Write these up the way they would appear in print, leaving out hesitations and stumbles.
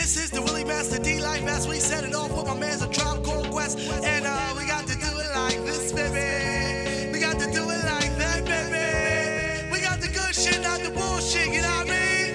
This is the Willie Master D Life as we set it off with my man's a Tribe Called Quest. And we got to do it like this, baby. We got to do it like that, baby. We got the good shit, not the bullshit, you know what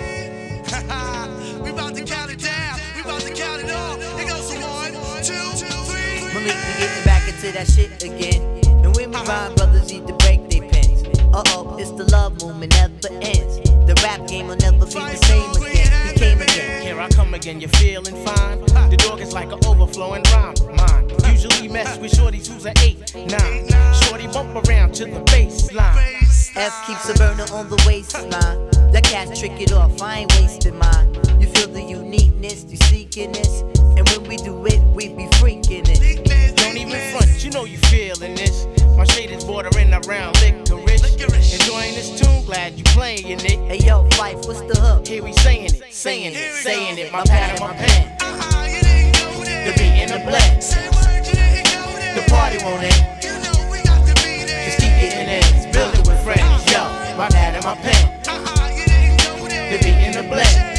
I mean? We about to count it down. We about to count it all. It goes from 1, 2, 3. When we getting back into that shit again. And when we rhyme, brothers need to break their pens. Uh-oh, it's the love movement, never ends. The rap game will never be the same again. He came again. Here I come again, you're feeling fine. The dog is like an overflowing rhyme. Mine usually mess with shorties who's an 8, 9. Shorty bump around to the bass line. F keeps a burner on the waistline. Let cats trick it off, I ain't wasting mine. You feel the uniqueness, you seeking this. And when we do it, we be freaking it. Don't even front, you know you feeling this. My shade is bordering around licorice. Enjoying this tune, glad you playing it. Hey yo, Fife, what's the hook? Here we saying it, saying it, saying it. My pad and my pen. The beat in the blend. The party won't end. Just keep getting in, build it with friends. Yo, my pad and my pen. The beat in the blend.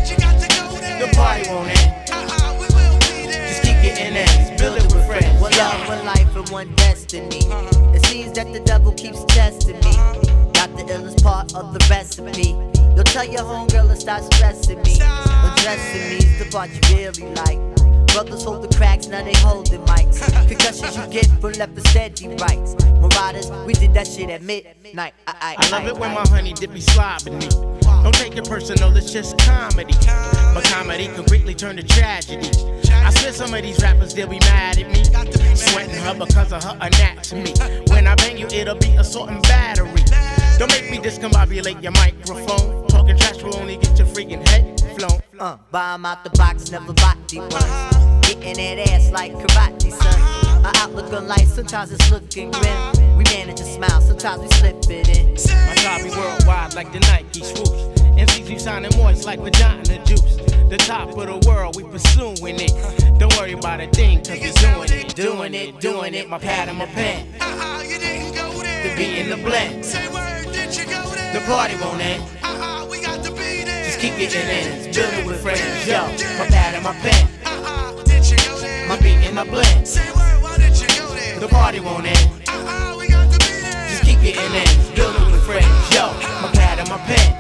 The party won't end. Just keep getting in, build it with friends. One love, one life, and one destiny. It seems that the devil keeps testing me. Got the illest part of the recipe. You'll tell your homegirl to stop stressing me. Undressing me's the part you really like. Brothers hold the cracks, now they holding mics. Concussions you get from left and steady rights. Marauders, we did that shit at midnight. I love it when my honey dip be slobbing me. Don't take it personal, it's just comedy. But comedy can quickly turn to tragedy. I swear some of these rappers, they'll be mad at me. Sweating her because of her anatomy. When I bang you, it'll be assault and battery. Don't make me discombobulate your microphone. Talking trash will only get your freaking head flown. Buy 'em out the box, never body ones. Getting that ass like karate, son. Our outlook on life, sometimes it's looking grim. We manage to smile, sometimes we slip it in. My job be worldwide like the Nike swoosh. MCs be sounding moist like vagina juice. The top of the world, we pursuing it. Don't worry about a thing, cause we doing it. Doing it, doing it, my pad and my pen. The beat in the blend. The party won't end. Just keep getting in, build it with friends. Yo, my pad and my pen. My beat in the blend. The party won't end. Just keep getting in, build it with friends. Yo, my pad and my pen.